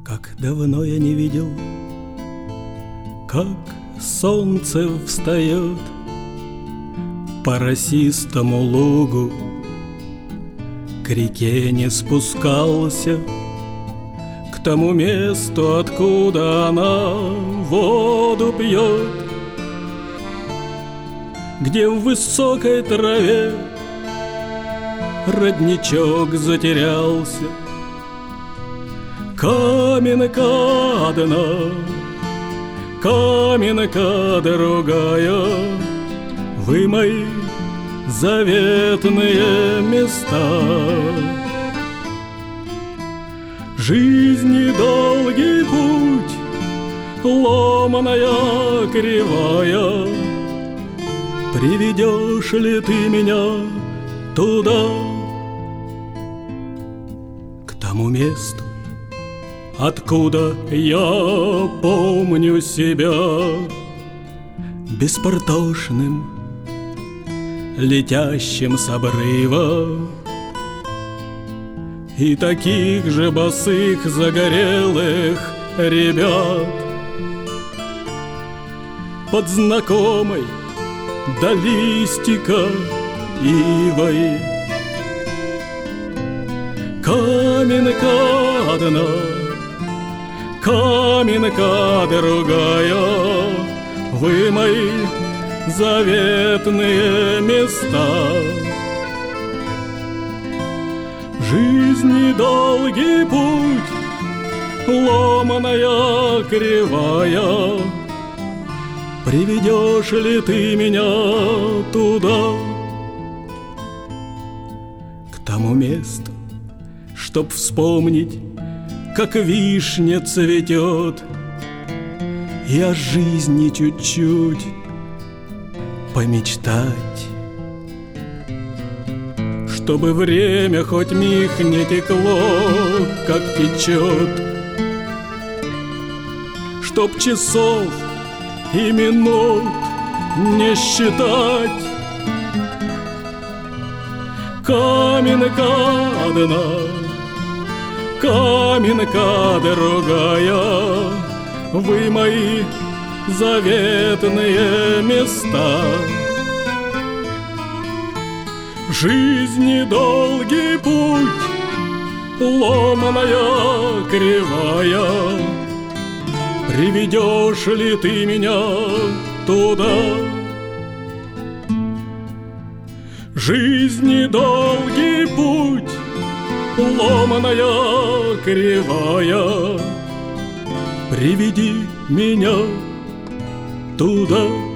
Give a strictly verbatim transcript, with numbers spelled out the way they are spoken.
Как давно я не видел, как солнце встает по росистому лугу, к реке не спускался, к тому месту, откуда она воду пьет, где в высокой траве родничок затерялся. Каменка одна, каменка другая, вы мои заветные места. Жизни долгий путь, ломаная кривая, приведешь ли ты меня туда, к тому месту, откуда я помню себя беспортошным, летящим с обрыва, и таких же босых загорелых ребят под знакомой до листика ивой. Каменка одна, каменка другая, вы мои заветные места. Жизни долгий путь, ломаная кривая, приведешь ли ты меня туда, к тому месту, чтоб вспомнить, как вишня цветет, и о жизни чуть-чуть помечтать, чтобы время хоть миг не текло, как течет, чтоб часов и минут не считать. Каменка одна, каменка другая, вы мои заветные места. Жизни долгий путь, ломаная кривая, приведешь ли ты меня туда? Жизни долгий путь, ломаная кривая, приведи меня туда.